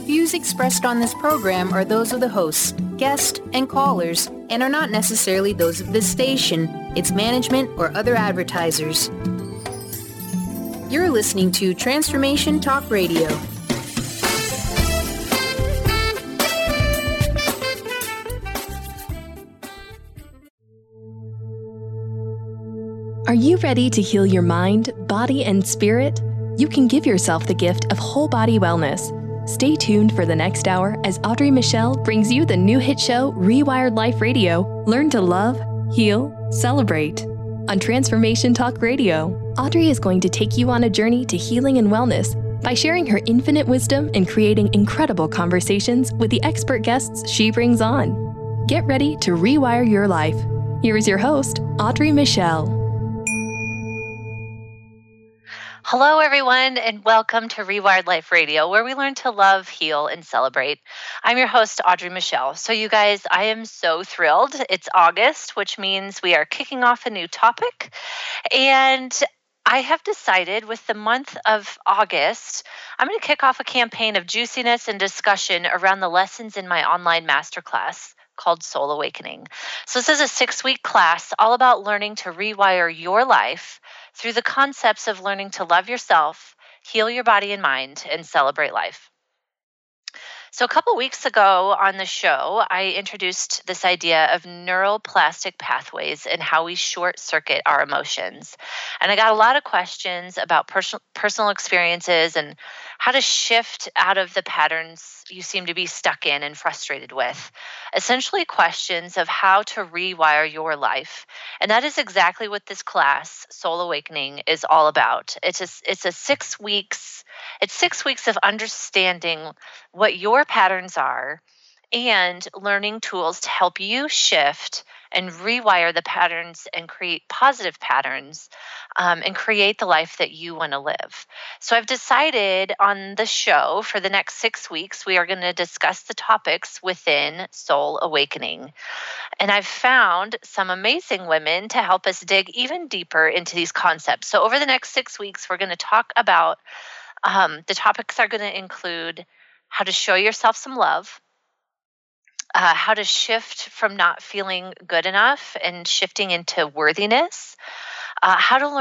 Views expressed on this program are those of the hosts, guests, and callers, and are not necessarily those of this station, its management, or other advertisers. You're listening to Transformation Talk Radio. Are you ready to heal your mind, body, and spirit? You can give yourself the gift of whole body wellness. Stay tuned for the next hour as Audrey Michelle brings you the new hit show, Rewired Life Radio. Learn to love, heal, celebrate. On Transformation Talk Radio, Audrey is going to take you on a journey to healing and wellness by sharing her infinite wisdom and creating incredible conversations with the expert guests she brings on. Get ready to rewire your life. Here is your host, Audrey Michelle. Hello, everyone, and welcome to Rewired Life Radio, where we learn to love, heal, and celebrate. I'm your host, Audrey Michelle. So you guys, I am so thrilled. It's August, which means we are kicking off a new topic. And I have decided with the month of August, I'm going to kick off a campaign of juiciness and discussion around the lessons in my online masterclass called Soul Awakening. So this is a 6-week class all about learning to rewire your life through the concepts of learning to love yourself, heal your body and mind, and celebrate life. So a couple weeks ago on the show, I introduced this idea of neuroplastic pathways and how we short circuit our emotions. And I got a lot of questions about personal experiences and how to shift out of the patterns you seem to be stuck in and frustrated with. Essentially questions of how to rewire your life. And that is exactly what this class, Soul Awakening, is all about. It's 6 weeks. It's 6 weeks of understanding what your patterns are and learning tools to help you shift and rewire the patterns and create positive patterns and create the life that you want to live. So I've decided on the show for the next 6 weeks, we are going to discuss the topics within Soul Awakening. And I've found some amazing women to help us dig even deeper into these concepts. So over the next 6 weeks, we're going to talk about the topics are going to include how to show yourself some love, how to shift from not feeling good enough and shifting into worthiness, how to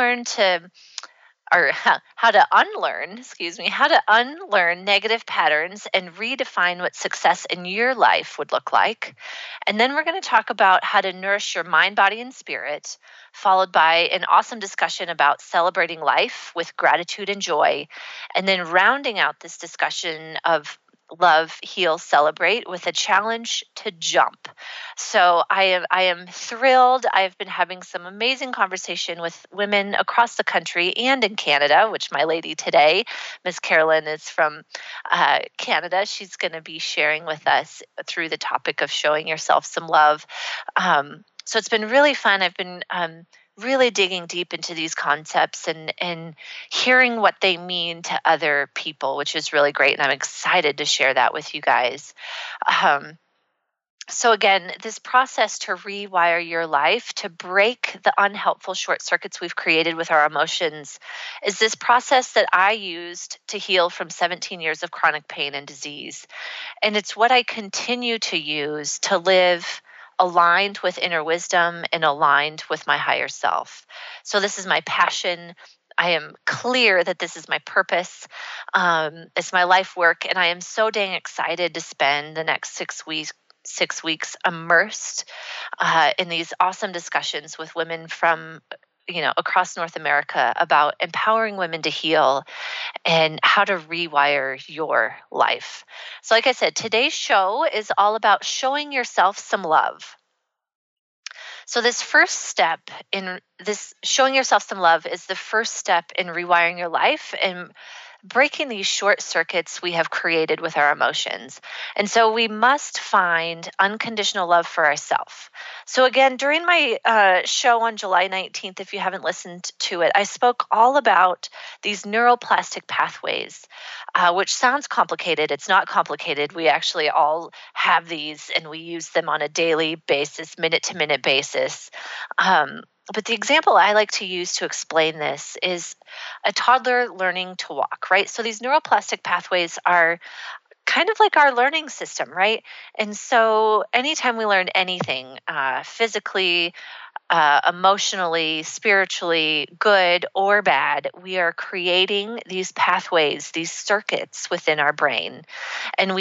unlearn negative patterns and redefine what success in your life would look like. And then we're going to talk about how to nourish your mind, body, and spirit, followed by an awesome discussion about celebrating life with gratitude and joy. And then rounding out this discussion of love, heal, celebrate with a challenge to jump. So I am thrilled. I've been having some amazing conversation with women across the country and in Canada, which my lady today, Miss Carolyn, is from Canada. She's going to be sharing with us through the topic of showing yourself some love. So it's been really fun. I've been really digging deep into these concepts and hearing what they mean to other people, which is really great. And I'm excited to share that with you guys. So again, this process to rewire your life, to break the unhelpful short circuits we've created with our emotions, is this process that I used to heal from 17 years of chronic pain and disease. And it's what I continue to use to live aligned with inner wisdom and aligned with my higher self. So this is my passion. I am clear that this is my purpose. It's my life work. And I am so dang excited to spend the next 6 weeks immersed in these awesome discussions with women from across North America about empowering women to heal and how to rewire your life. So like I said, today's show is all about showing yourself some love. So this first step in this showing yourself some love is the first step in rewiring your life and breaking these short circuits we have created with our emotions. And so we must find unconditional love for ourselves. So again, during my show on July 19th, if you haven't listened to it, I spoke all about these neuroplastic pathways, which sounds complicated. It's not complicated. We actually all have these and we use them on a daily basis, minute-to-minute basis. But the example I like to use to explain this is a toddler learning to walk, right? So these neuroplastic pathways are kind of like our learning system, right? And so anytime we learn anything, physically, emotionally, spiritually, good or bad, we are creating these pathways, these circuits within our brain. And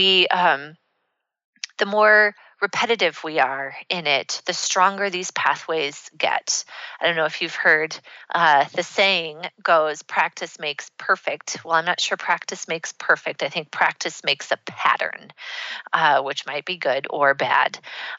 the more repetitive we are in it, the stronger these pathways get. I don't know if you've heard the saying goes, practice makes perfect. Well, I'm not sure practice makes perfect. I think practice makes a pattern, which might be good or bad.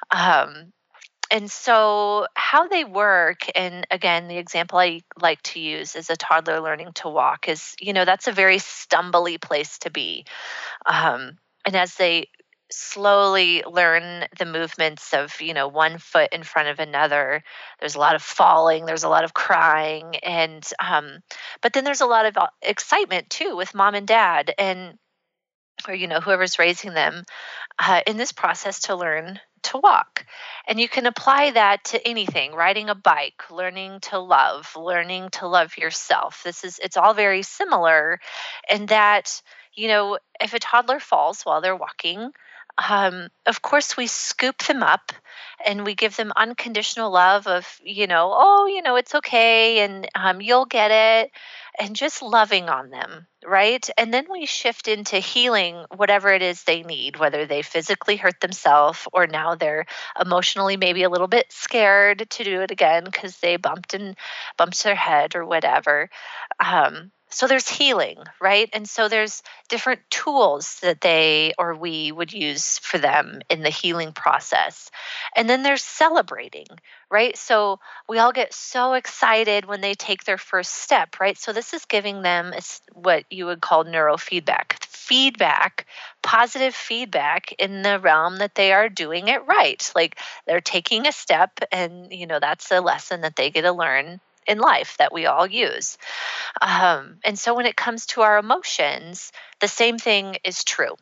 And so, how they work, and again, the example I like to use is a toddler learning to walk, is, that's a very stumbly place to be. And as they slowly learn the movements of, one foot in front of another, there's a lot of falling, there's a lot of crying, and but then there's a lot of excitement too with mom and dad, and or whoever's raising them in this process to learn to walk. And you can apply that to anything: riding a bike, learning to love yourself. It's all very similar in that, if a toddler falls while they're walking, of course we scoop them up and we give them unconditional love of, it's okay, and you'll get it, and just loving on them, right? And then we shift into healing whatever it is they need, whether they physically hurt themselves or now they're emotionally maybe a little bit scared to do it again because they bumped their head or whatever. So there's healing, right? And so there's different tools that they or we would use for them in the healing process. And then there's celebrating, right? So we all get so excited when they take their first step, right? So this is giving them what you would call neurofeedback, positive feedback in the realm that they are doing it right. Like they're taking a step, and, that's a lesson that they get to learn in life that we all use. And so when it comes to our emotions, the same thing is true.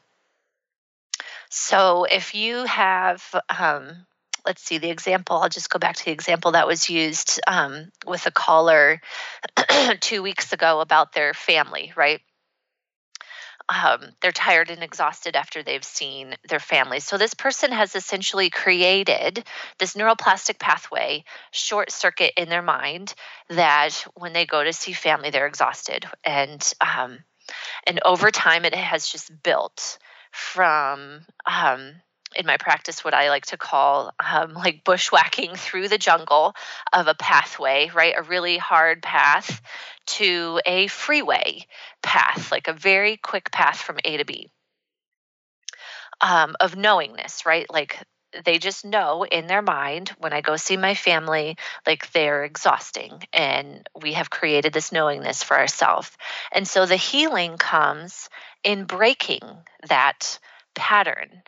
So if you have, let's see, the example, I'll just go back to the example that was used with a caller 2 weeks ago about their family, right? They're tired and exhausted after they've seen their family. So this person has essentially created this neuroplastic pathway short circuit in their mind that when they go to see family, they're exhausted. And over time, it has just built from, in my practice, what I like to call like bushwhacking through the jungle of a pathway, right? A really hard path to a freeway path, like a very quick path from A to B, of knowingness, right? Like they just know in their mind, when I go see my family, like they're exhausting, and we have created this knowingness for ourselves. And so the healing comes in breaking that pattern.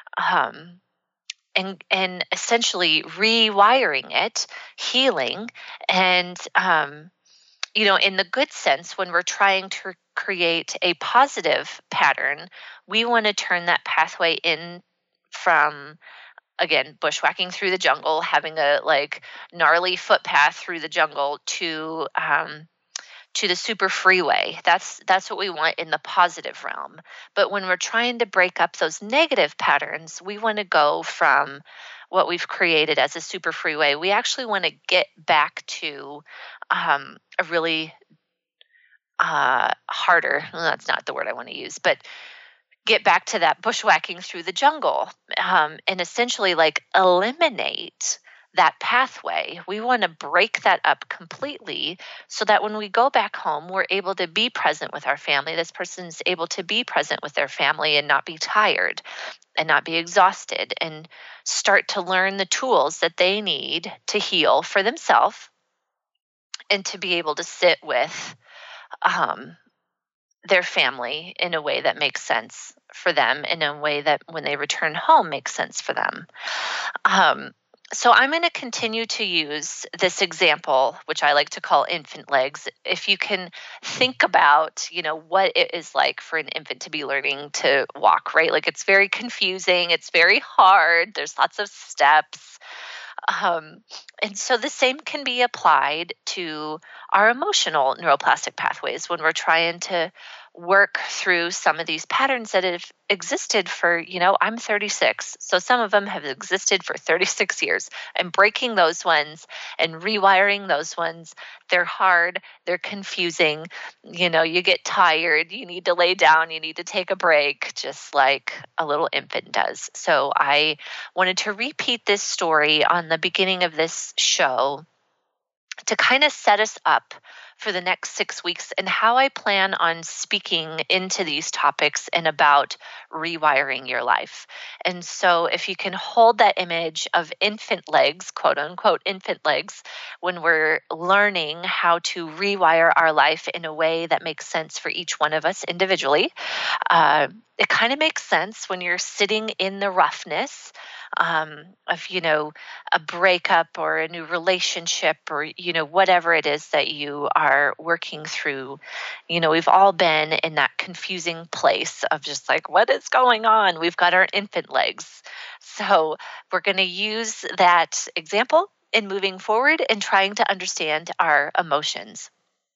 And essentially rewiring it, healing, and in the good sense, when we're trying to create a positive pattern, we want to turn that pathway in from, again, bushwhacking through the jungle, having a like gnarly footpath through the jungle to the super freeway. That's what we want in the positive realm. But when we're trying to break up those negative patterns, we want to go from what we've created as a super freeway. We actually want to get back to a really harder, well, that's not the word I want to use, but get back to that bushwhacking through the jungle, and essentially like eliminate that pathway. We want to break that up completely so that when we go back home, we're able to be present with our family. This person's able to be present with their family and not be tired and not be exhausted, and start to learn the tools that they need to heal for themselves and to be able to sit with their family in a way that makes sense for them, in a way that when they return home makes sense for them. So I'm going to continue to use this example, which I like to call infant legs. If you can think about, what it is like for an infant to be learning to walk, right? Like it's very confusing. It's very hard. There's lots of steps. And so the same can be applied to our emotional neuroplastic pathways when we're trying to work through some of these patterns that have existed for, I'm 36. So some of them have existed for 36 years. I'm breaking those ones and rewiring those ones. They're hard. They're confusing. You get tired. You need to lay down. You need to take a break, just like a little infant does. So I wanted to repeat this story on the beginning of this show to kind of set us up for the next 6 weeks and how I plan on speaking into these topics and about rewiring your life. And so if you can hold that image of infant legs, quote unquote, infant legs, when we're learning how to rewire our life in a way that makes sense for each one of us individually, it kind of makes sense when you're sitting in the roughness of, a breakup or a new relationship or, whatever it is that you are working through. We've all been in that confusing place of just like, what is going on? We've got our infant legs. So we're going to use that example in moving forward and trying to understand our emotions.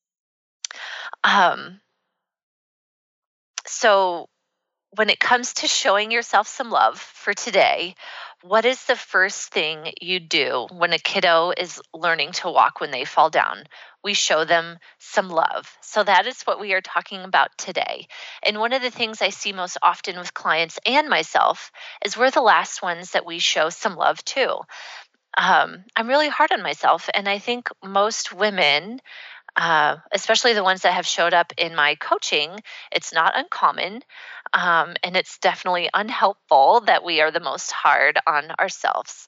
So when it comes to showing yourself some love for today, what is the first thing you do when a kiddo is learning to walk when they fall down? We show them some love. So that is what we are talking about today. And one of the things I see most often with clients and myself is we're the last ones that we show some love to. I'm really hard on myself, and I think most women, especially the ones that have showed up in my coaching, it's not uncommon, and it's definitely unhelpful that we are the most hard on ourselves.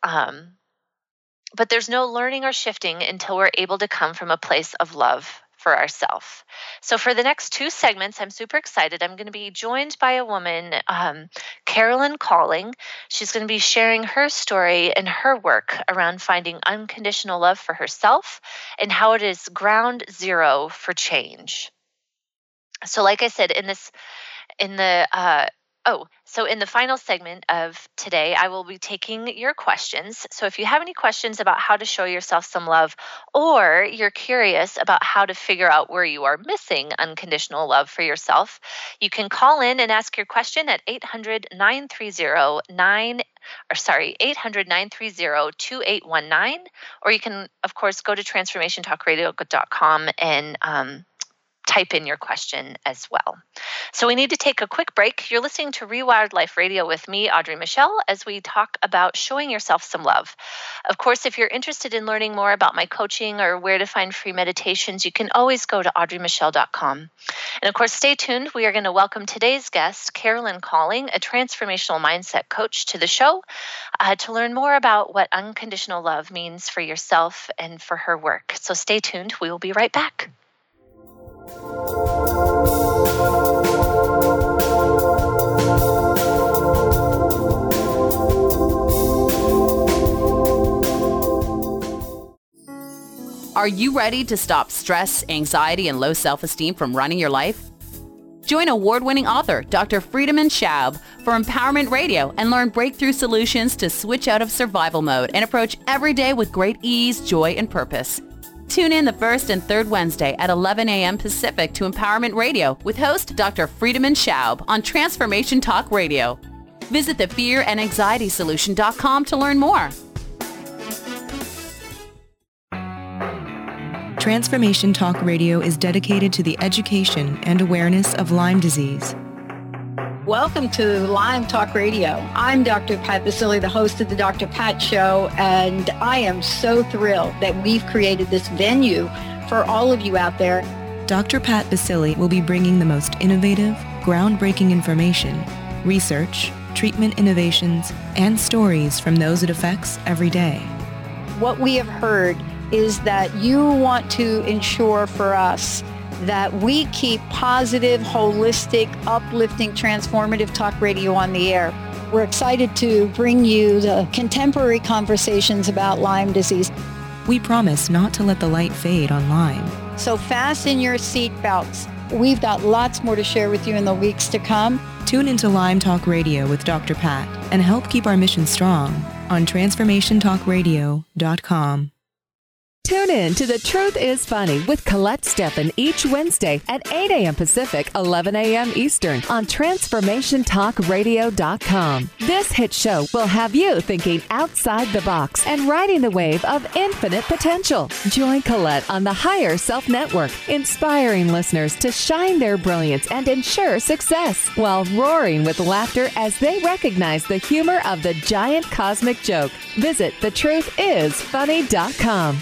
But there's no learning or shifting until we're able to come from a place of love for ourselves. So for the next 2 segments, I'm super excited. I'm going to be joined by a woman, Carolyn Calling. She's going to be sharing her story and her work around finding unconditional love for herself and how it is ground zero for change. So like I said, in the final segment of today, I will be taking your questions. So if you have any questions about how to show yourself some love, or you're curious about how to figure out where you are missing unconditional love for yourself, you can call in and ask your question at 800-930-2819, or you can, of course, go to transformationtalkradio.com and type in your question as well. So we need to take a quick break. You're listening to Rewired Life Radio with me, Audrey Michelle, as we talk about showing yourself some love. Of course, if you're interested in learning more about my coaching or where to find free meditations, you can always go to audreymichelle.com. And of course, stay tuned. We are going to welcome today's guest, Carolyn Calling, a transformational mindset coach, to the show to learn more about what unconditional love means for yourself and for her work. So stay tuned. We will be right back. Are you ready to stop stress, anxiety, and low self-esteem from running your life? Join award-winning author Dr. Friedemann Schaub for Empowerment Radio and learn breakthrough solutions to switch out of survival mode and approach every day with great ease, joy, and purpose. Tune in the first and third Wednesday at 11 a.m. Pacific to Empowerment Radio with host Dr. Friedemann Schaub on Transformation Talk Radio. Visit thefearandanxietysolution.com to learn more. Transformation Talk Radio is dedicated to the education and awareness of Lyme disease. Welcome to Lyme Talk Radio. I'm Dr. Pat Baccili, the host of the Dr. Pat Show, and I am so thrilled that we've created this venue for all of you out there. Dr. Pat Baccili will be bringing the most innovative, groundbreaking information, research, treatment innovations, and stories from those it affects every day. What we have heard is that you want to ensure for us that we keep positive, holistic, uplifting, transformative talk radio on the air. We're excited to bring you the contemporary conversations about Lyme disease. We promise not to let the light fade on Lyme. So fasten your seat belts. We've got lots more to share with you in the weeks to come. Tune into Lyme Talk Radio with Dr. Pat and help keep our mission strong on TransformationTalkRadio.com. Tune in to The Truth is Funny with Colette Steffen each Wednesday at 8 a.m. Pacific, 11 a.m. Eastern on TransformationTalkRadio.com. This hit show will have you thinking outside the box and riding the wave of infinite potential. Join Colette on the Higher Self Network, inspiring listeners to shine their brilliance and ensure success while roaring with laughter as they recognize the humor of the giant cosmic joke. Visit thetruthисfunny.com.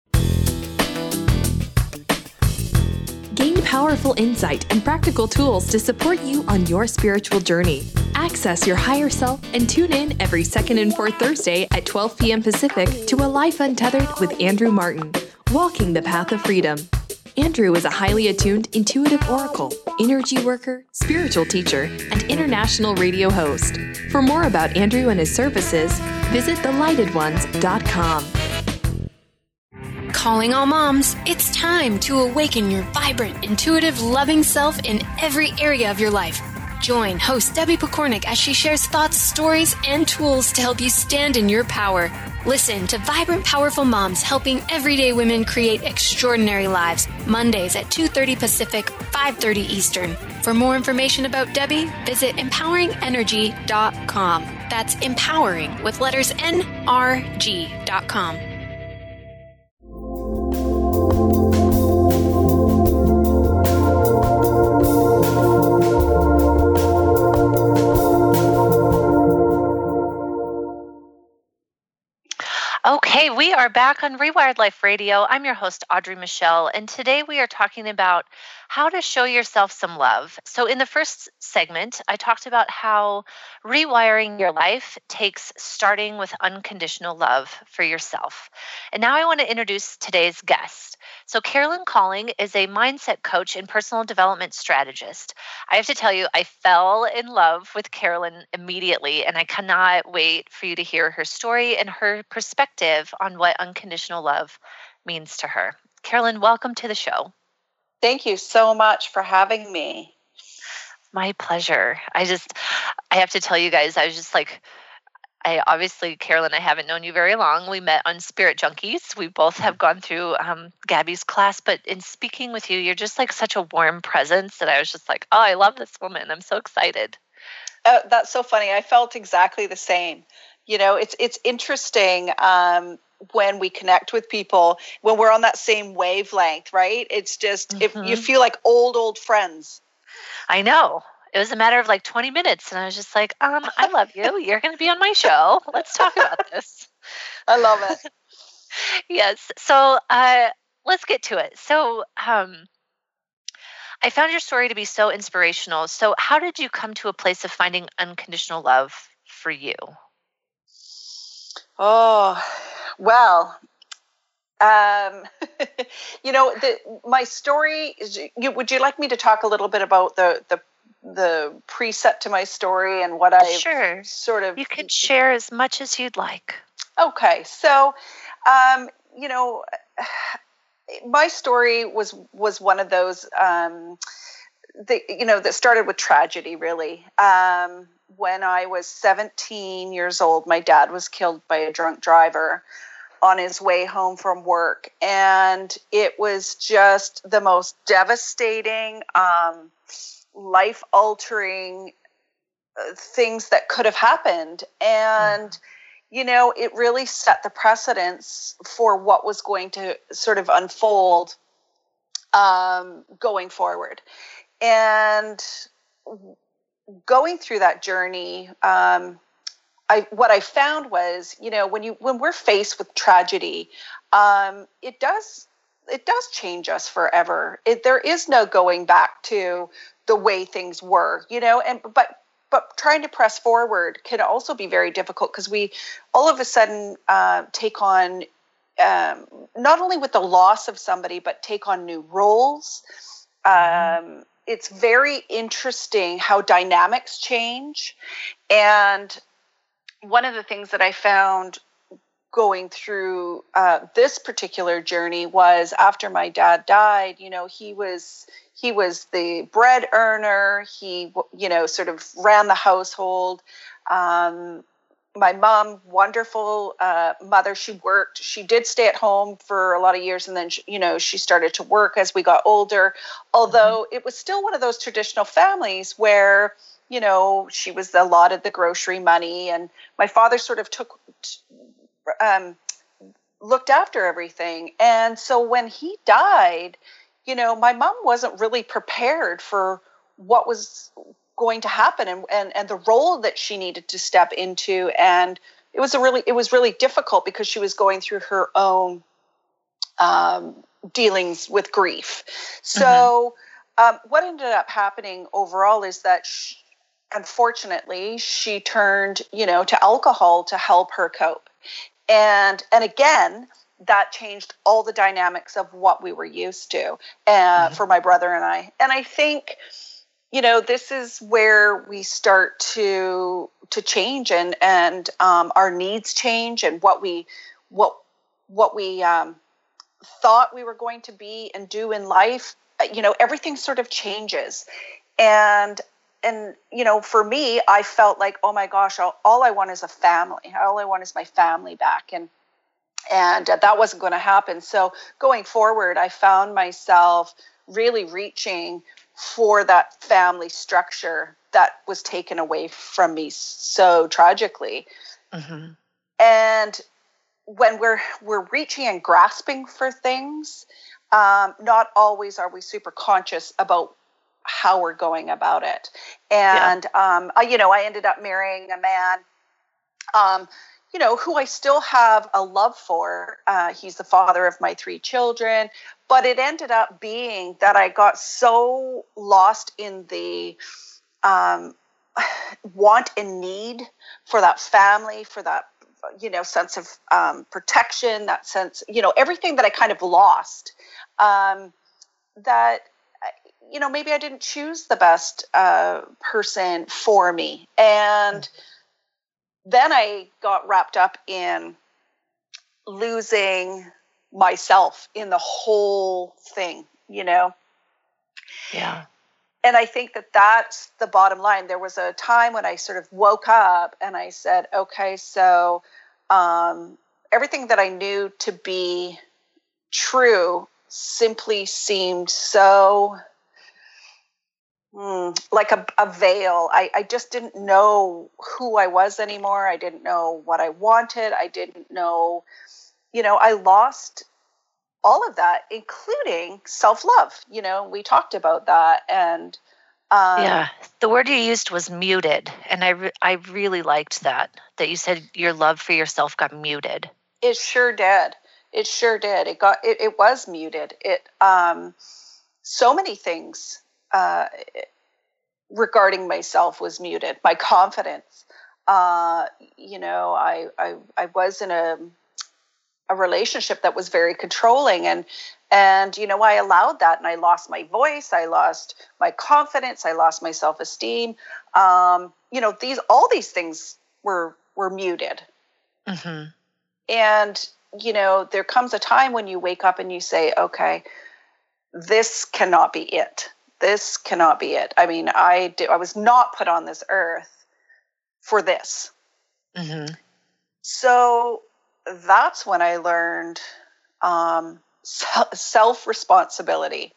Gain powerful insight and practical tools to support you on your spiritual journey. Access your higher self and tune in every second and fourth Thursday at 12 p.m. Pacific to A Life Untethered with Andrew Martin, Walking the Path of Freedom. Andrew is a highly attuned, intuitive oracle, energy worker, spiritual teacher, and international radio host. For more about Andrew and his services, visit thelightedones.com. Calling all moms, it's time to awaken your vibrant, intuitive, loving self in every area of your life. Join host Debbie Pokornik as she shares thoughts, stories, and tools to help you stand in your power. Listen to Vibrant, Powerful Moms helping everyday women create extraordinary lives. Mondays at 2:30 Pacific, 5:30 Eastern. For more information about Debbie, visit empoweringenergy.com. That's empowering with letters NRG.com. Okay, we are back on Rewired Life Radio. I'm your host, Audrey Michelle, and today we are talking about how to show yourself some love. So in the first segment, I talked about how rewiring your life takes starting with unconditional love for yourself. And now I want to introduce today's guest. So Carolyn Calling is a mindset coach and personal development strategist. I have to tell you, I fell in love with Carolyn immediately, and I cannot wait for you to hear her story and her perspective on what unconditional love means to her. Carolyn, welcome to the show. Thank you so much for having me. My pleasure. I have to tell you guys, I was just like, Carolyn, I haven't known you very long. We met on Spirit Junkies. We both have gone through Gabby's class, but in speaking with you, you're just like such a warm presence that I was just like, oh, I love this woman. I'm so excited. That's so funny. I felt exactly the same. You know, it's interesting when we connect with people, when we're on that same wavelength, right? It's just, if you feel like old friends. I know. It was a matter of like 20 minutes. And I was just like, I love you. You're going to be on my show. Let's talk about this. I love it. Yes. So let's get to it. So I found your story to be so inspirational. So how did you come to a place of finding unconditional love for you? Oh, well, you know, my story is, would you like me to talk a little bit about the preset to my story and what I Sure. sort of... You can share as much as you'd like. Okay. So, you know, my story was one of those, that started with tragedy, really. When I was 17 years old, my dad was killed by a drunk driver on his way home from work. And it was just the most devastating, life-altering things that could have happened. And, you know, it really set the precedence for what was going to sort of unfold going forward. And going through that journey, what I found was, you know, when we're faced with tragedy, it does change us forever. There is no going back to the way things were, you know, but trying to press forward can also be very difficult because we all of a sudden take on, not only with the loss of somebody, but take on new roles. It's very interesting how dynamics change. And one of the things that I found going through this particular journey was after my dad died, you know, he was the bread earner. He, you know, sort of ran the household. My my mom, wonderful mother. She did stay at home for a lot of years. And then, she started to work as we got older, although it was still one of those traditional families where, she was allotted the grocery money, and my father sort of looked after everything. And so when he died, my mom wasn't really prepared for what was going to happen and the role that she needed to step into. And it was really difficult because she was going through her own dealings with grief. So what ended up happening overall is that unfortunately she turned, to alcohol to help her cope. And again, that changed all the dynamics of what we were used to for my brother and I. And I think, this is where we start to change and our needs change, and what we thought we were going to be and do in life. Everything sort of changes. And for me, I felt like, oh my gosh, all I want is a family. All I want is my family back. And that wasn't going to happen. So going forward, I found myself really reaching for that family structure that was taken away from me so tragically. And when we're reaching and grasping for things, not always are we super conscious about how we're going about it. And I ended up marrying a man who I still have a love for. He's the father of my 3 children, but it ended up being that I got so lost in the want and need for that family, for that, sense of protection, that sense, everything that I kind of lost, that, maybe I didn't choose the best person for me. And then I got wrapped up in losing myself in the whole thing, Yeah. And I think that that's the bottom line. There was a time when I sort of woke up and I said, okay, so everything that I knew to be true simply seemed so like a veil. I just didn't know who I was anymore. I didn't know what I wanted. I didn't know, I lost all of that, including self-love. We talked about that. And the word you used was muted. And I really liked that you said your love for yourself got muted. It sure did. It sure did. It was muted. So many things regarding myself was muted. My confidence, I was in a relationship that was very controlling, and I allowed that, and I lost my voice, I lost my confidence, I lost my self-esteem. All these things were muted. And there comes a time when you wake up and you say, okay, this cannot be it. This cannot be it. I mean, I was not put on this earth for this. So that's when I learned self-responsibility.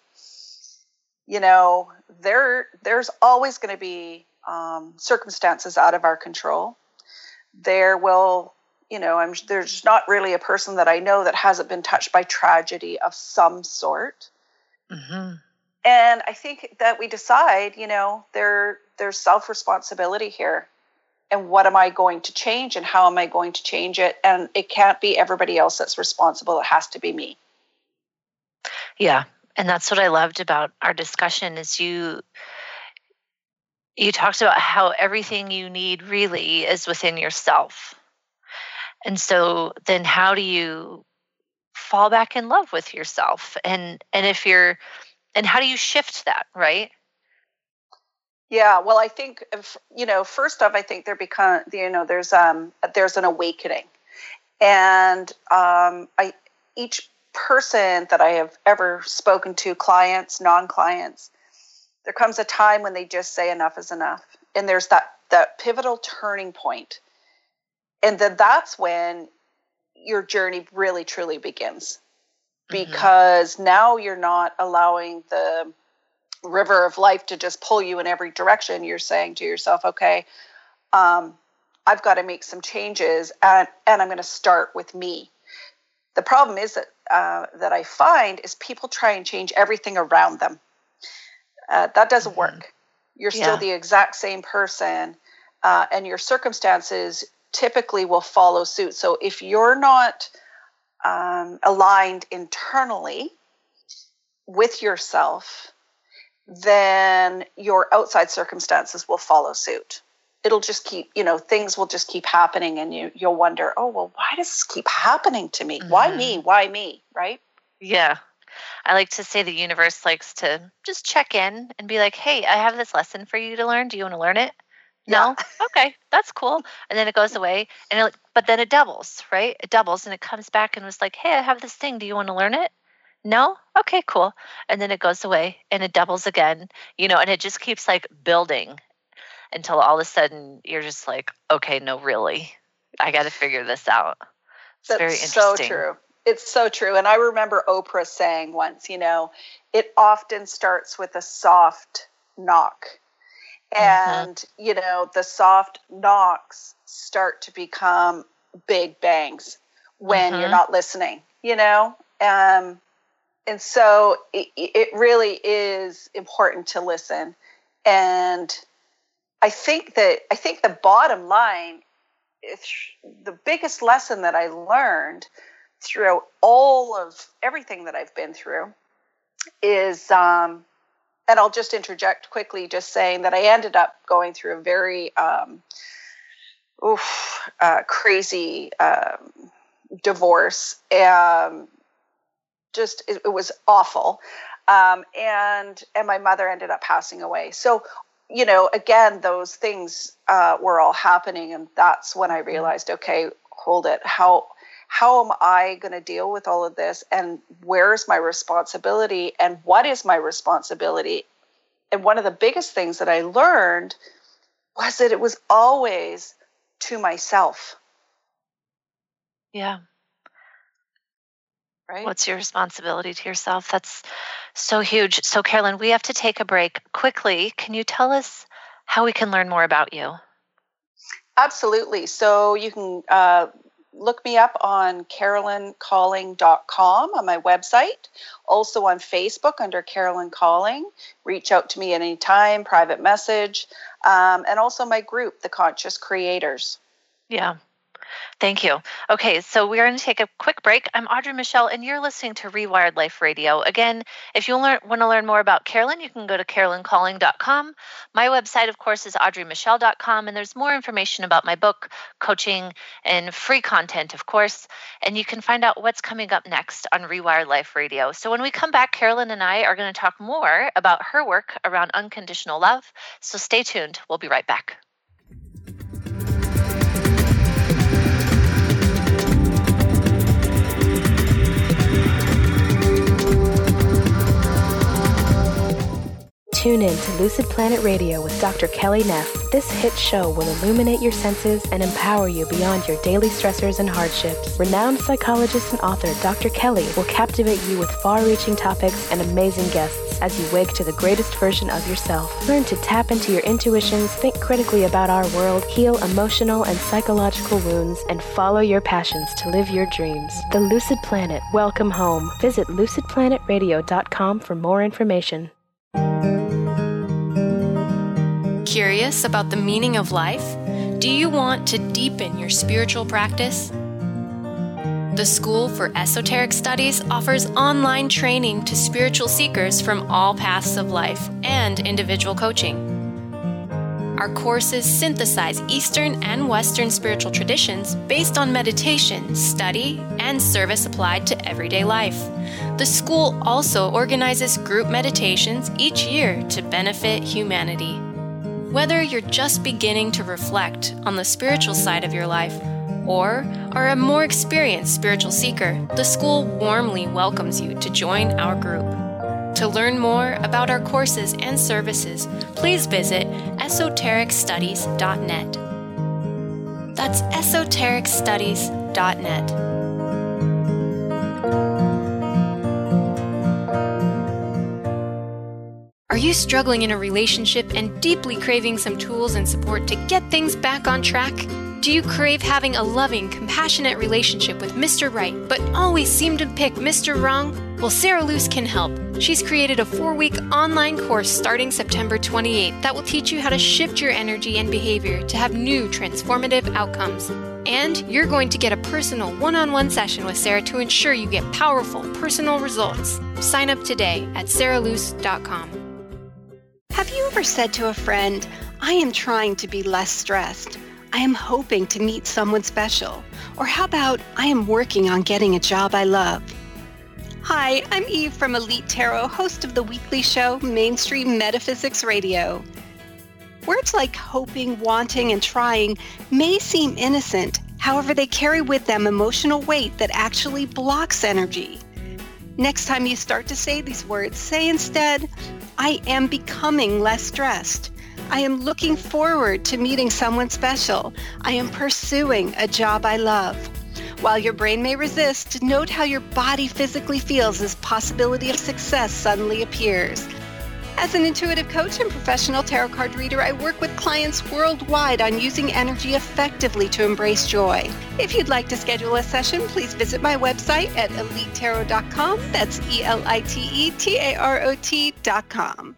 There's always going to be circumstances out of our control. There will, there's not really a person that I know that hasn't been touched by tragedy of some sort. And I think that we decide, there's self-responsibility here. And what am I going to change, and how am I going to change it? And it can't be everybody else that's responsible. It has to be me. Yeah. And that's what I loved about our discussion is you talked about how everything you need really is within yourself. And so then how do you fall back in love with yourself? And how do you shift that, right? Yeah, well, I think, first off, I think there's an awakening. And each person that I have ever spoken to, clients, non-clients, there comes a time when they just say enough is enough. And there's that pivotal turning point. And then that's when your journey really, truly begins. Because now you're not allowing the river of life to just pull you in every direction. You're saying to yourself, okay, I've got to make some changes, and I'm going to start with me. The problem is that I find is people try and change everything around them. That doesn't work. You're still the exact same person, and your circumstances typically will follow suit. So if you're not aligned internally with yourself, then your outside circumstances will follow suit. It'll just keep, things will just keep happening, and you'll wonder, oh, well, why does this keep happening to me? Why me? Why me? Right? Yeah. I like to say the universe likes to just check in and be like, hey, I have this lesson for you to learn. Do you want to learn it? No? Okay, that's cool. And then it goes away, but then it doubles, right? It doubles and it comes back and was like, hey, I have this thing. Do you want to learn it? No? Okay, cool. And then it goes away and it doubles again, and it just keeps like building until all of a sudden you're just like, okay, no, really, I got to figure this out. It's very interesting. So true. It's so true. And I remember Oprah saying once, it often starts with a soft knock. And, the soft knocks start to become big bangs when you're not listening, and so it really is important to listen. And I think the bottom line, the biggest lesson that I learned throughout all of everything that I've been through is, and I'll just interject quickly, just saying that I ended up going through a very crazy divorce. It was awful. And my mother ended up passing away. So, again, those things were all happening. And that's when I realized, okay, hold it. How am I going to deal with all of this? And where's my responsibility? And what is my responsibility? And one of the biggest things that I learned was that it was always to myself. Yeah. Right? What's your responsibility to yourself? That's so huge. So, Carolyn, we have to take a break quickly. Can you tell us how we can learn more about you? Absolutely. So you can look me up on CarolynCalling.com on my website. Also on Facebook under Carolyn Calling. Reach out to me at any time, private message. And also my group, The Conscious Creators. Yeah. Thank you. Okay, so we're going to take a quick break. I'm Audrey Michelle, and you're listening to Rewired Life Radio. Again, if you want to learn more about Carolyn, you can go to CarolynCalling.com. My website, of course, is AudreyMichelle.com, and there's more information about my book, coaching, and free content, of course. And you can find out what's coming up next on Rewired Life Radio. So when we come back, Carolyn and I are going to talk more about her work around unconditional love. So stay tuned. We'll be right back. Tune in to Lucid Planet Radio with Dr. Kelly Neff. This hit show will illuminate your senses and empower you beyond your daily stressors and hardships. Renowned psychologist and author Dr. Kelly will captivate you with far-reaching topics and amazing guests as you wake to the greatest version of yourself. Learn to tap into your intuitions, think critically about our world, heal emotional and psychological wounds, and follow your passions to live your dreams. The Lucid Planet. Welcome home. Visit lucidplanetradio.com for more information. Curious about the meaning of life? Do you want to deepen your spiritual practice? The School for Esoteric Studies offers online training to spiritual seekers from all paths of life and individual coaching. Our courses synthesize Eastern and Western spiritual traditions based on meditation, study, and service applied to everyday life. The school also organizes group meditations each year to benefit humanity. Whether you're just beginning to reflect on the spiritual side of your life or are a more experienced spiritual seeker, the school warmly welcomes you to join our group. To learn more about our courses and services, please visit esotericstudies.net. That's esotericstudies.net. Are you struggling in a relationship and deeply craving some tools and support to get things back on track? Do you crave having a loving, compassionate relationship with Mr. Right, but always seem to pick Mr. Wrong? Well, Sarah Luce can help. She's created a 4-week online course starting September 28th that will teach you how to shift your energy and behavior to have new transformative outcomes. And you're going to get a personal one-on-one session with Sarah to ensure you get powerful, personal results. Sign up today at sarahluce.com. Have you ever said to a friend, I am trying to be less stressed. I am hoping to meet someone special. Or how about, I am working on getting a job I love. Hi, I'm Eve from Elite Tarot, host of the weekly show, Mainstream Metaphysics Radio. Words like hoping, wanting, and trying may seem innocent. However, they carry with them emotional weight that actually blocks energy. Next time you start to say these words, say instead, I am becoming less stressed. I am looking forward to meeting someone special. I am pursuing a job I love. While your brain may resist, note how your body physically feels as possibility of success suddenly appears. As an intuitive coach and professional tarot card reader, I work with clients worldwide on using energy effectively to embrace joy. If you'd like to schedule a session, please visit my website at elitetarot.com. That's ELITETAROT.com.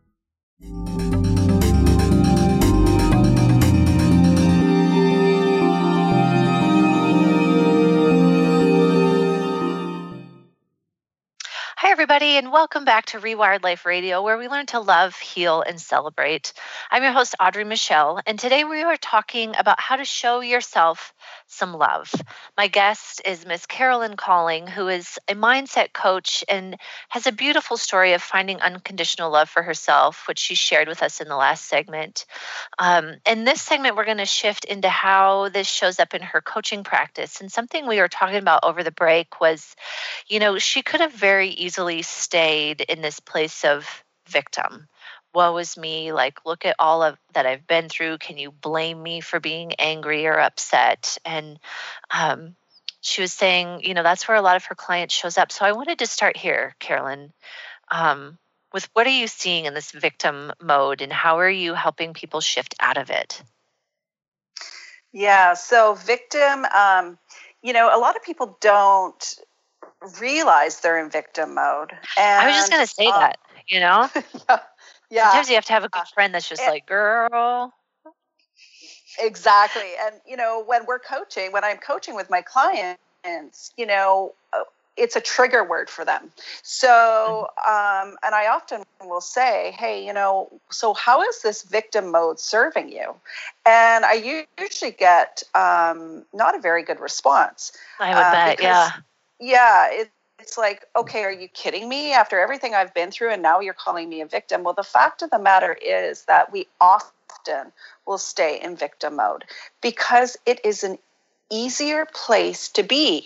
Hi, everybody, and welcome back to Rewired Life Radio, where we learn to love, heal, and celebrate. I'm your host, Audrey Michelle, and today we are talking about how to show yourself some love. My guest is Miss Carolyn Calling, who is a mindset coach and has a beautiful story of finding unconditional love for herself, which she shared with us in the last segment. In this segment, we're going to shift into how this shows up in her coaching practice. And something we were talking about over the break was, she could have very easily stayed in this place of victim. Woe is me, like, look at all of that I've been through. Can you blame me for being angry or upset? And she was saying, that's where a lot of her clients shows up. So I wanted to start here, Carolyn, with what are you seeing in this victim mode and how are you helping people shift out of it? Yeah, so victim, a lot of people don't realize they're in victim mode. And I was just going to say that, Yeah. Sometimes you have to have a good friend that's just like, girl. Exactly. And, when I'm coaching with my clients, it's a trigger word for them. So, and I often will say, hey, so how is this victim mode serving you? And I usually get not a very good response. I would bet, yeah. Yeah, it's like, okay, are you kidding me? After everything I've been through and now you're calling me a victim? Well, the fact of the matter is that we often will stay in victim mode because it is an easier place to be.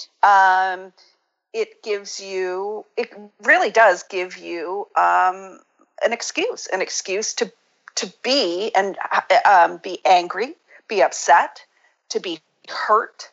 It really does give you an excuse to be and be angry, be upset, to be hurt.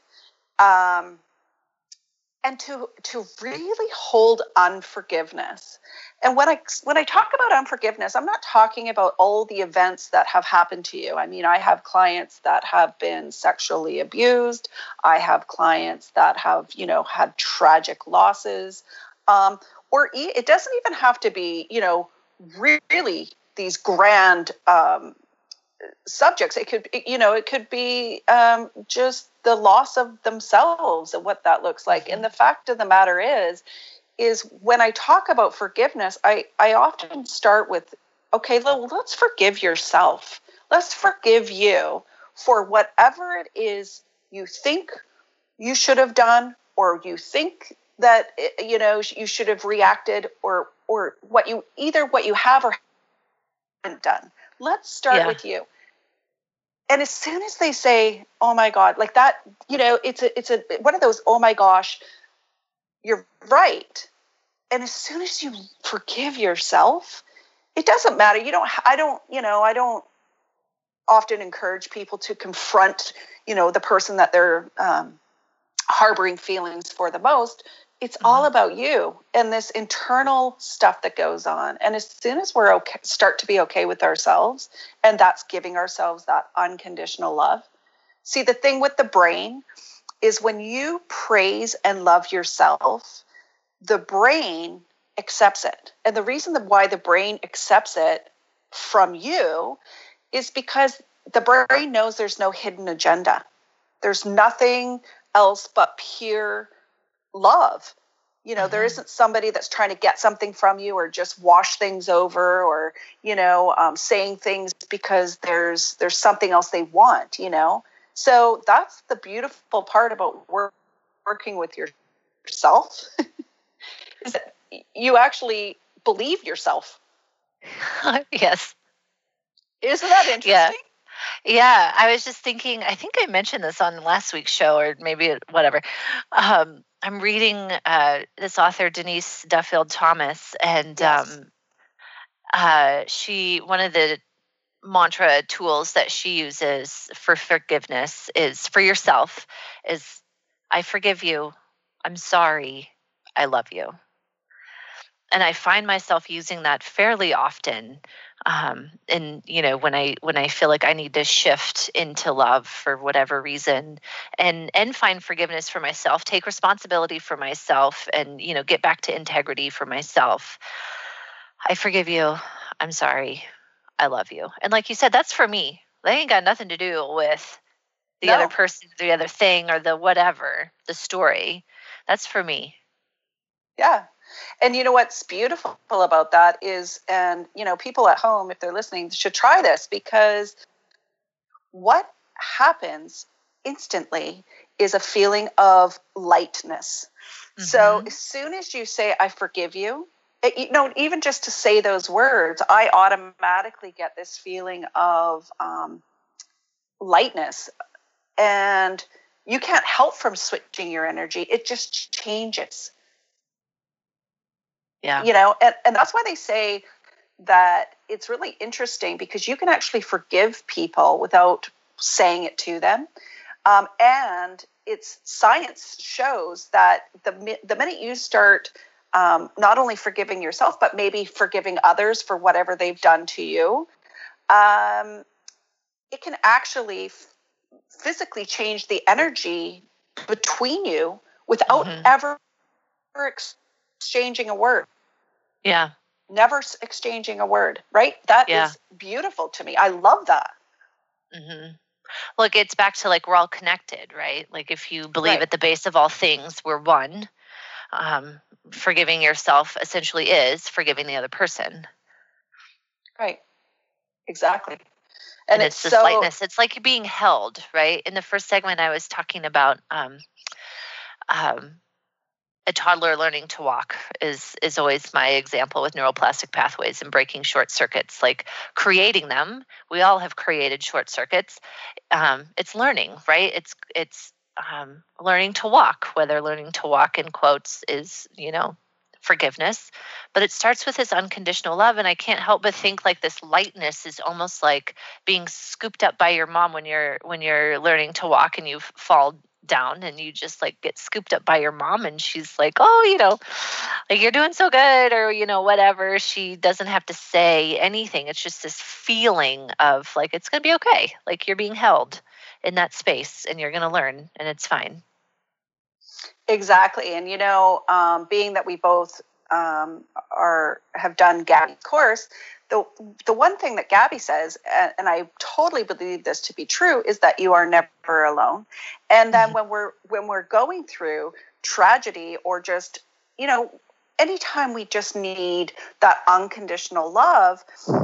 And to really hold unforgiveness. And when I talk about unforgiveness, I'm not talking about all the events that have happened to you. I mean, I have clients that have been sexually abused. I have clients that have, had tragic losses. Or it doesn't even have to be, really these grand subjects. It could be just the loss of themselves and what that looks like. And the fact of the matter is when I talk about forgiveness, I often start with, okay, let's forgive yourself. Let's forgive you for whatever it is you think you should have done, or you think that, you should have reacted, or what you have or haven't done. Let's start with you. And as soon as they say, oh my God, like that, it's a one of those, oh my gosh, you're right. And as soon as you forgive yourself, it doesn't matter. I don't often encourage people to confront, the person that they're harboring feelings for the most. It's all about you and this internal stuff that goes on. And as soon as we're start to be okay with ourselves, and that's giving ourselves that unconditional love. See, the thing with the brain is when you praise and love yourself, the brain accepts it. And the reason why the brain accepts it from you is because the brain knows there's no hidden agenda. There's nothing else but pure love. There isn't somebody that's trying to get something from you or just wash things over or, saying things because there's something else they want, So that's the beautiful part about working with yourself is that you actually believe yourself. Yes. Isn't that interesting? Yeah. I was just thinking, I think I mentioned this on last week's show or maybe whatever. I'm reading this author, Denise Duffield Thomas, and Yes. One of the mantra tools that she uses for forgiveness is for yourself is, I forgive you. I'm sorry. I love you. And I find myself using that fairly often. And when I feel like I need to shift into love for whatever reason and find forgiveness for myself, take responsibility for myself and, get back to integrity for myself. I forgive you. I'm sorry. I love you. And like you said, that's for me. They ain't got nothing to do with the other person, the other thing, or the whatever, the story. That's for me. Yeah. And what's beautiful about that is, and people at home, if they're listening, should try this, because what happens instantly is a feeling of lightness. So as soon as you say, I forgive you, even just to say those words, I automatically get this feeling of lightness. And you can't help from switching your energy. It just changes. Yeah. And that's why they say that it's really interesting, because you can actually forgive people without saying it to them. And science shows that the minute you start not only forgiving yourself, but maybe forgiving others for whatever they've done to you, it can actually physically change the energy between you without ever exchanging a word. Yeah. Never exchanging a word, right? That is beautiful to me. I love that. Well, it gets back to we're all connected, right? Like if you believe at the base of all things, we're one. Forgiving yourself essentially is forgiving the other person. Right. Exactly. And it's this lightness. It's like you're being held, right? In the first segment, I was talking about a toddler learning to walk is always my example with neuroplastic pathways and breaking short circuits, like creating them. We all have created short circuits. It's learning, right? It's learning to walk, whether learning to walk in quotes is, forgiveness, but it starts with this unconditional love. And I can't help but think this lightness is almost like being scooped up by your mom when you're learning to walk and you fall down and you just get scooped up by your mom and she's like, oh, you're doing so good, or, whatever. She doesn't have to say anything. It's just this feeling of it's going to be okay. You're being held in that space and you're going to learn and it's fine. Exactly. And, being that we both have done Gabby's course, the one thing that Gabby says, and I totally believe this to be true, is that you are never alone. And then when we're going through tragedy or just, anytime we just need that unconditional love,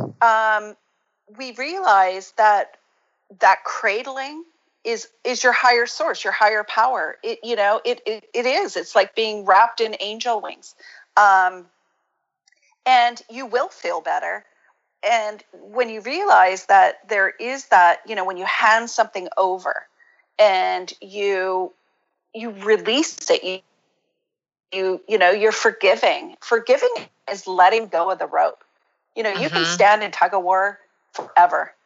we realize that cradling is your higher source, your higher power. It is. It's like being wrapped in angel wings. And you will feel better. And when you realize that there is that, when you hand something over and you release it, you're forgiving. Forgiving is letting go of the rope. You can stand in tug of war forever.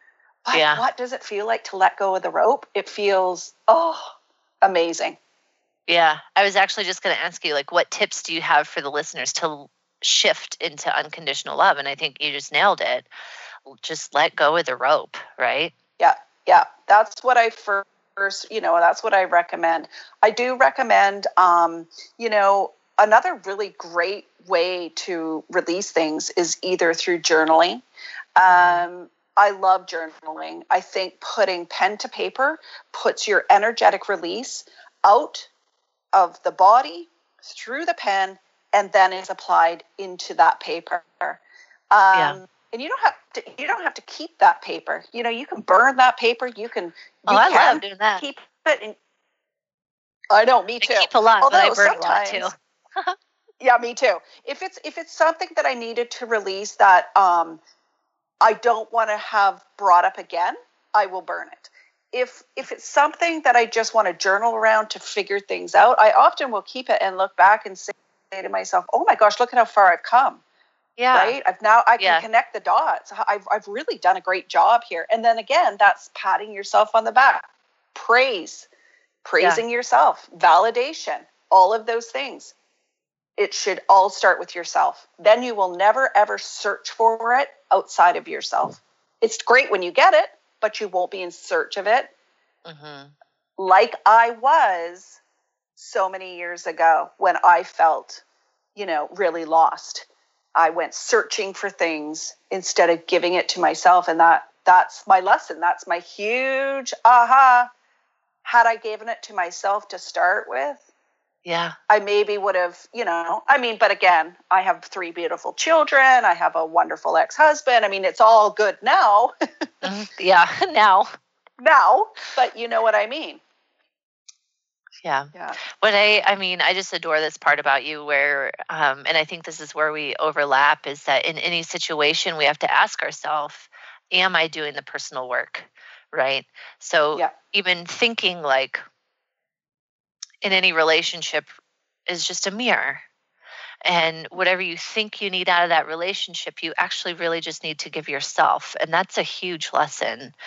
But what does it feel like to let go of the rope? It feels, amazing. Yeah. I was actually just going to ask you, like, what tips do you have for the listeners to shift into unconditional love? And I think you just nailed it. Just let go of the rope, right? Yeah. That's what I first, that's what I recommend. I do recommend, another really great way to release things is either through journaling. I love journaling. I think putting pen to paper puts your energetic release out of the body through the pen and then is applied into that paper. And you don't have to keep that paper. You can burn that paper. I love doing that. Keep it. I know, me too. I keep a lot, but I burn a lot too. Yeah, me too. If it's something that I needed to release that I don't want to have brought up again, I will burn it. If it's something that I just want to journal around to figure things out, I often will keep it and look back and say to myself, "Oh my gosh, look at how far I've come." Yeah. Right? I can connect the dots. I've really done a great job here. And then again, that's patting yourself on the back. Praising yourself, validation, all of those things. It should all start with yourself. Then you will never, ever search for it outside of yourself. It's great when you get it, but you won't be in search of it. Mm-hmm. Like I was so many years ago when I felt, really lost. I went searching for things instead of giving it to myself. And that's my lesson. That's my huge aha. Had I given it to myself to start with, I maybe would have, but again, I have 3 beautiful children. I have a wonderful ex-husband. I mean, it's all good now. Now, but you know what I mean? Yeah. But I just adore this part about you where, and I think this is where we overlap, is that in any situation, we have to ask ourselves, am I doing the personal work? Right. So even thinking like, in any relationship is just a mirror. And whatever you think you need out of that relationship, you actually really just need to give yourself. And that's a huge lesson.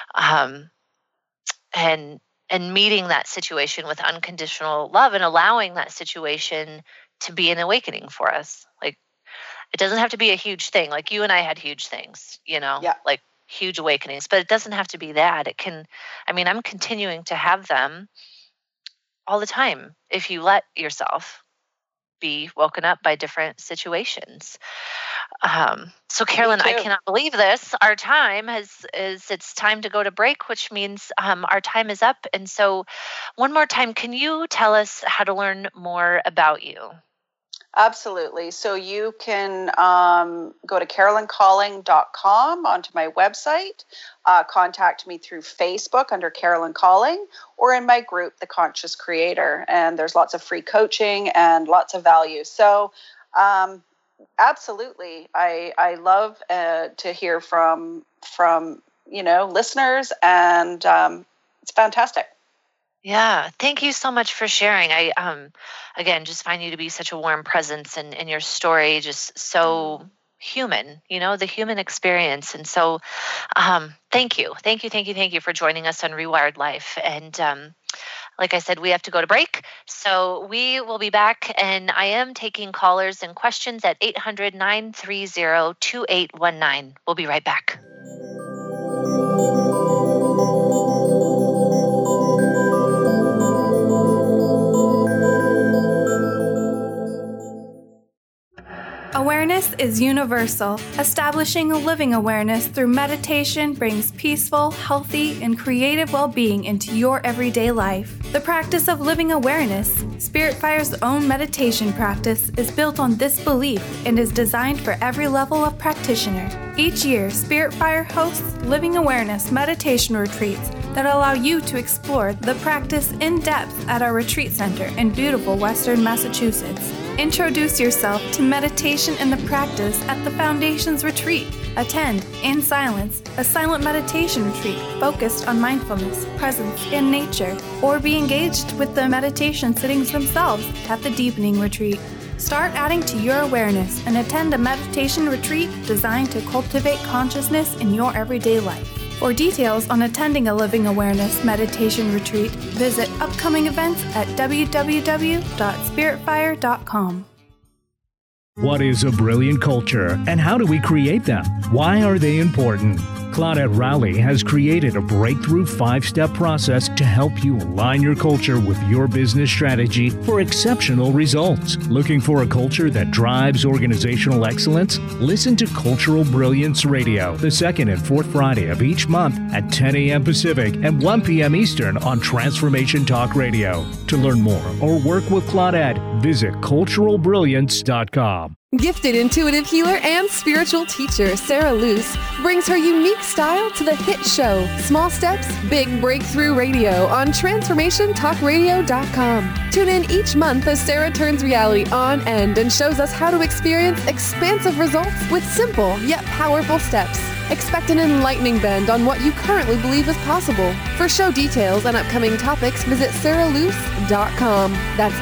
And meeting that situation with unconditional love and allowing that situation to be an awakening for us. Like, it doesn't have to be a huge thing. Like you and I had huge things, like huge awakenings, but it doesn't have to be that. It can, I'm continuing to have them all the time if you let yourself be woken up by different situations. So Carolyn, I cannot believe this. Our time it's time to go to break, which means our time is up. And so one more time, can you tell us how to learn more about you? Absolutely. So you can go to CarolynCalling.com onto my website, contact me through Facebook under Carolyn Calling, or in my group, The Conscious Creator. And there's lots of free coaching and lots of value. So absolutely, I love to hear from listeners, and it's fantastic. Yeah. Thank you so much for sharing. I, again, just find you to be such a warm presence, and your story just so human, the human experience. And so, thank you for joining us on Rewired Life. And, like I said, we have to go to break. So we will be back, and I am taking callers and questions at 800-930-2819. We'll be right back. Awareness is universal. Establishing a living awareness through meditation brings peaceful, healthy, and creative well-being into your everyday life. The practice of living awareness, Spiritfire's own meditation practice, is built on this belief and is designed for every level of practitioner. Each year, Spiritfire hosts living awareness meditation retreats that allow you to explore the practice in depth at our retreat center in beautiful Western Massachusetts. Introduce yourself to meditation and the practice at the Foundation's retreat. Attend, in silence, a silent meditation retreat focused on mindfulness, presence, and nature, or be engaged with the meditation sittings themselves at the Deepening Retreat. Start adding to your awareness and attend a meditation retreat designed to cultivate consciousness in your everyday life. For details on attending a Living Awareness meditation retreat, visit upcoming events at www.spiritfire.com. What is a brilliant culture, and how do we create them? Why are they important? Claudette Rowley has created a breakthrough 5-step process to help you align your culture with your business strategy for exceptional results. Looking for a culture that drives organizational excellence? Listen to Cultural Brilliance Radio, the second and fourth Friday of each month at 10 a.m. Pacific and 1 p.m. Eastern on Transformation Talk Radio. To learn more or work with Claudette, visit culturalbrilliance.com. Gifted intuitive healer and spiritual teacher Sarah Luce brings her unique style to the hit show Small Steps, Big Breakthrough Radio on TransformationTalkRadio.com. Tune in each month as Sarah turns reality on end and shows us how to experience expansive results with simple yet powerful steps. Expect an enlightening bend on what you currently believe is possible. For show details and upcoming topics, visit sarahluce.com. That's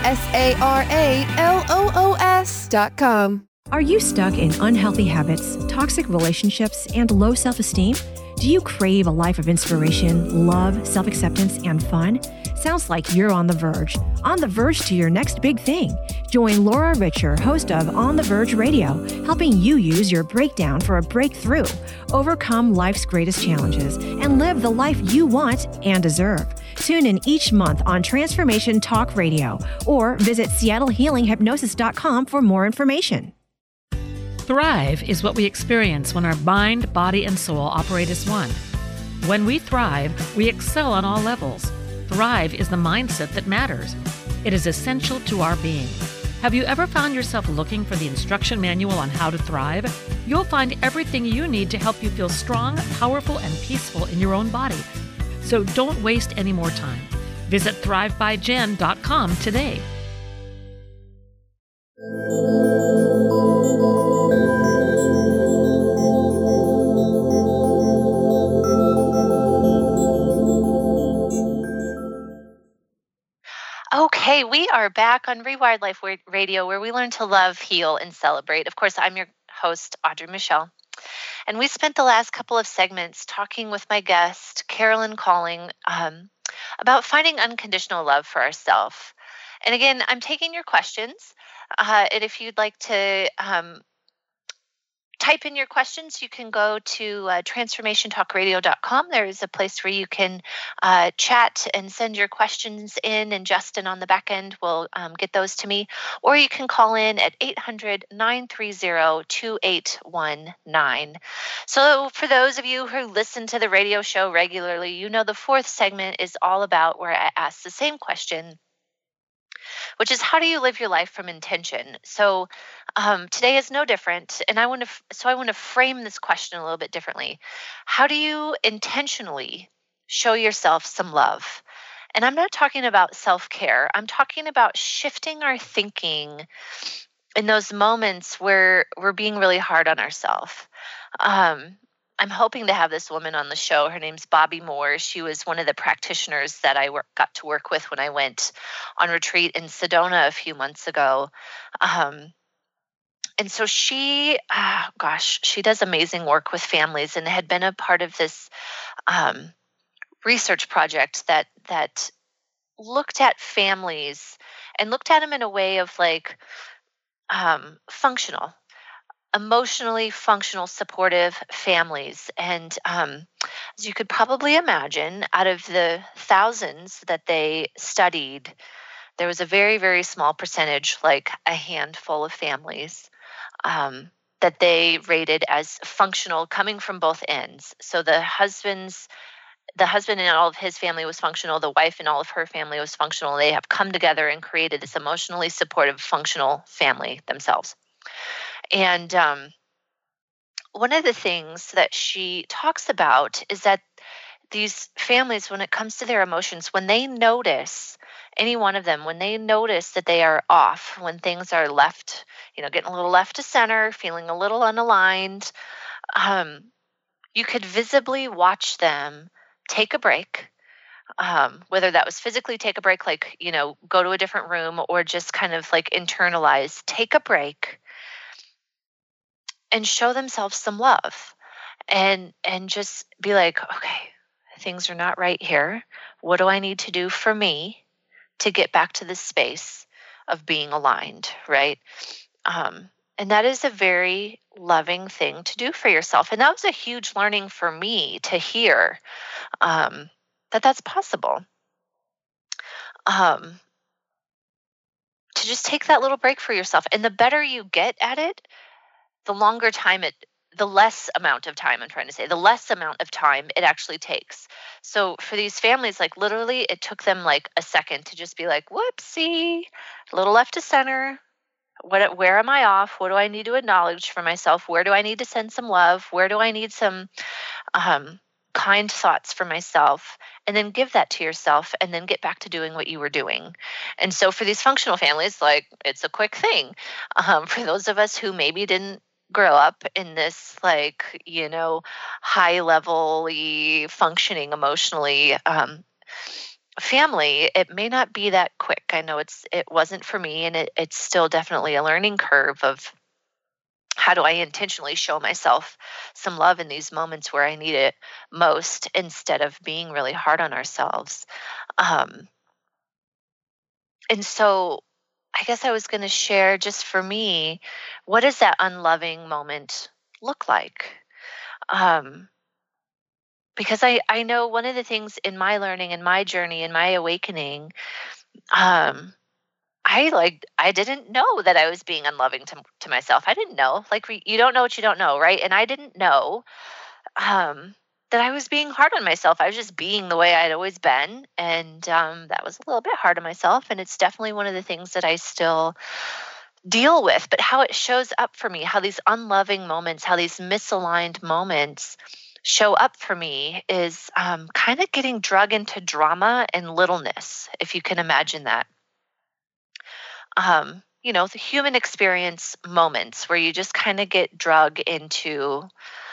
SARALOOS.com. Are you stuck in unhealthy habits, toxic relationships, and low self-esteem? Do you crave a life of inspiration, love, self-acceptance, and fun? Sounds like you're on the verge to your next big thing. Join Laura Richer, host of On the Verge Radio, helping you use your breakdown for a breakthrough, overcome life's greatest challenges, and live the life you want and deserve. Tune in each month on Transformation Talk Radio or visit SeattleHealingHypnosis.com for more information. Thrive is what we experience when our mind, body, and soul operate as one. When we thrive, we excel on all levels. Thrive is the mindset that matters. It is essential to our being. Have you ever found yourself looking for the instruction manual on how to thrive? You'll find everything you need to help you feel strong, powerful, and peaceful in your own body. So don't waste any more time. Visit thrivebyjen.com today. Okay, we are back on Rewired Life Radio, where we learn to love, heal, and celebrate. Of course, I'm your host, Audrey Michelle. And we spent the last couple of segments talking with my guest, Carolyn Calling, about finding unconditional love for ourselves. And again, I'm taking your questions. And if you'd like to type in your questions, you can go to transformationtalkradio.com. There is a place where you can chat and send your questions in, and Justin on the back end will get those to me. Or you can call in at 800-930-2819. So for those of you who listen to the radio show regularly, you know the fourth segment is all about where I ask the same question, which is, how do you live your life from intention? So today is no different, and I want to frame this question a little bit differently. How do you intentionally show yourself some love? And I'm not talking about self-care. I'm talking about shifting our thinking in those moments where we're being really hard on ourselves. I'm hoping to have this woman on the show. Her name's Bobby Moore. She was one of the practitioners that I got to work with when I went on retreat in Sedona a few months ago. And so she does amazing work with families, and had been a part of this research project that looked at families and looked at them in a way of like functional, emotionally functional, supportive families. And as you could probably imagine, out of the thousands that they studied, there was a very, very small percentage, like a handful of families, that they rated as functional, coming from both ends. So the husband and all of his family was functional. The wife and all of her family was functional. They have come together and created this emotionally supportive, functional family themselves. And one of the things that she talks about is that these families, when it comes to their emotions, when they notice, any one of them, when they notice that they are off, when things are left, getting a little left to center, feeling a little unaligned, you could visibly watch them take a break, whether that was physically take a break, like, go to a different room, or just kind of like internalize, take a break, and show themselves some love. and just be like, okay, things are not right here. What do I need to do for me to get back to this space of being aligned, right? And that is a very loving thing to do for yourself. And that was a huge learning for me to hear that that's possible. To just take that little break for yourself. And the better you get at it, the less amount of time it actually takes. So for these families, like literally it took them like a second to just be like, whoopsie, a little left to center. Where am I off? What do I need to acknowledge for myself? Where do I need to send some love? Where do I need some kind thoughts for myself? And then give that to yourself and then get back to doing what you were doing. And so for these functional families, like it's a quick thing. For those of us who maybe didn't grow up in this like, high level functioning emotionally family, it may not be that quick. I know it wasn't for me, and it's still definitely a learning curve of how do I intentionally show myself some love in these moments where I need it most, instead of being really hard on ourselves. And so I guess I was going to share, just for me, what does that unloving moment look like? Because I know one of the things in my learning, in my journey, in my awakening, I didn't know that I was being unloving to myself. I didn't know. Like, you don't know what you don't know, right? And I didn't know that I was being hard on myself. I was just being the way I'd always been. And that was a little bit hard on myself. And it's definitely one of the things that I still deal with. But how it shows up for me, how these unloving moments, how these misaligned moments show up for me is kind of getting drug into drama and littleness, if you can imagine that. The human experience moments where you just kind of get drug into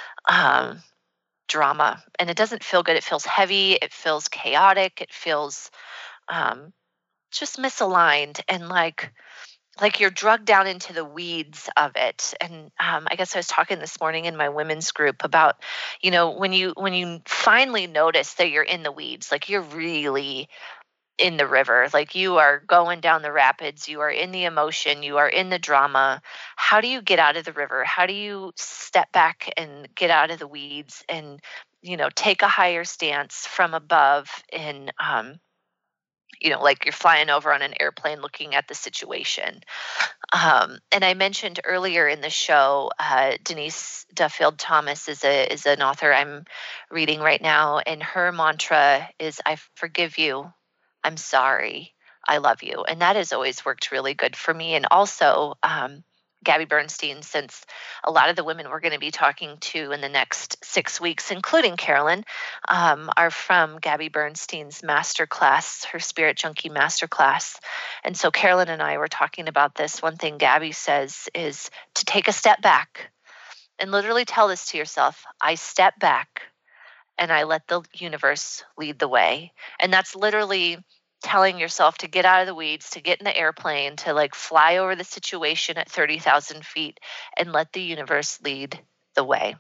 drama, and it doesn't feel good. It feels heavy. It feels chaotic. It feels just misaligned, and like you're drugged down into the weeds of it. And I guess I was talking this morning in my women's group about, when you finally notice that you're in the weeds, like you're really in the river, like you are going down the rapids, you are in the emotion, you are in the drama. How do you get out of the river? How do you step back and get out of the weeds and, take a higher stance from above in, like you're flying over on an airplane looking at the situation. And I mentioned earlier in the show, Denise Duffield Thomas is an author I'm reading right now, and her mantra is, I forgive you, I'm sorry, I love you. And that has always worked really good for me. And also, Gabby Bernstein, since a lot of the women we're going to be talking to in the next 6 weeks, including Carolyn, are from Gabby Bernstein's masterclass, her Spirit Junkie masterclass. And so Carolyn and I were talking about this. One thing Gabby says is to take a step back and literally tell this to yourself: I step back and I let the universe lead the way. And that's literally telling yourself to get out of the weeds, to get in the airplane, to like fly over the situation at 30,000 feet and let the universe lead the way.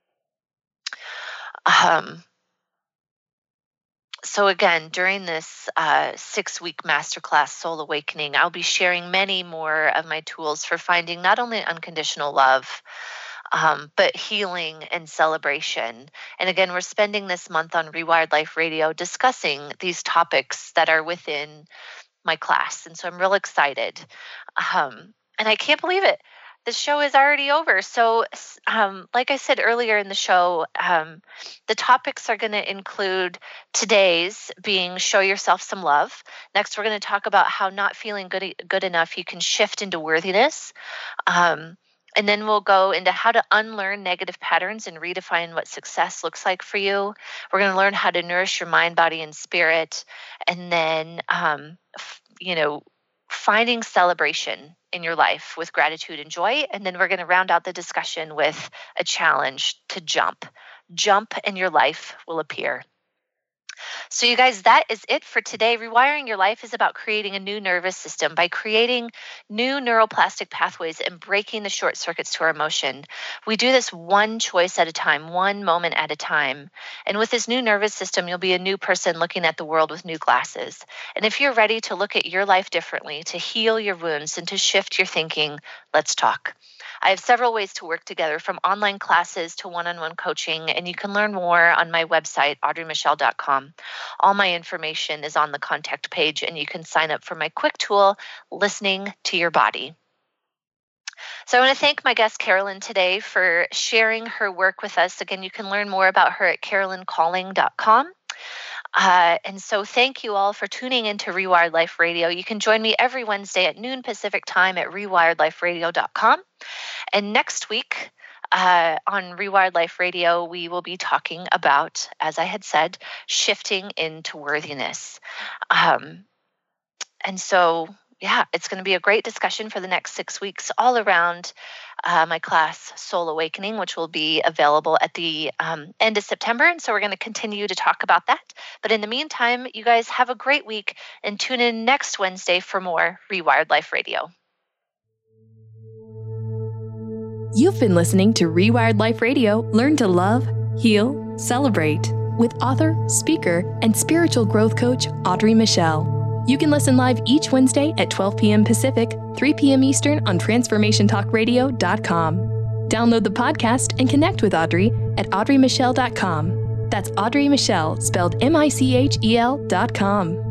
So again, during this 6-week masterclass, Soul Awakening, I'll be sharing many more of my tools for finding not only unconditional love, but healing and celebration. And again, we're spending this month on Rewired Life Radio discussing these topics that are within my class. And so I'm real excited. And I can't believe it. The show is already over. So like I said earlier in the show, the topics are going to include today's being show yourself some love. Next, we're going to talk about how not feeling good enough, you can shift into worthiness. And then we'll go into how to unlearn negative patterns and redefine what success looks like for you. We're going to learn how to nourish your mind, body, and spirit. And then, finding celebration in your life with gratitude and joy. And then we're going to round out the discussion with a challenge to jump. Jump and your life will appear. So you guys, that is it for today. Rewiring your life is about creating a new nervous system by creating new neuroplastic pathways and breaking the short circuits to our emotion. We do this one choice at a time, one moment at a time. And with this new nervous system, you'll be a new person looking at the world with new glasses. And if you're ready to look at your life differently, to heal your wounds and to shift your thinking, let's talk. I have several ways to work together, from online classes to one-on-one coaching, and you can learn more on my website, audreymichelle.com. All my information is on the contact page, and you can sign up for my quick tool, Listening to Your Body. So I want to thank my guest, Carolyn, today for sharing her work with us. Again, you can learn more about her at carolyncalling.com. And so thank you all for tuning into Rewired Life Radio. You can join me every Wednesday at noon Pacific time at rewiredliferadio.com. And next week on Rewired Life Radio, we will be talking about, as I had said, shifting into worthiness. And so, yeah, it's going to be a great discussion for the next 6 weeks all around my class, Soul Awakening, which will be available at the end of September. And so we're going to continue to talk about that. But in the meantime, you guys have a great week and tune in next Wednesday for more Rewired Life Radio. You've been listening to Rewired Life Radio. Learn to love, heal, celebrate with author, speaker, and spiritual growth coach Audrey Michelle. You can listen live each Wednesday at 12 p.m. Pacific, 3 p.m. Eastern on TransformationTalkRadio.com. Download the podcast and connect with Audrey at AudreyMichelle.com. That's Audrey Michelle, spelled MICHEL.com.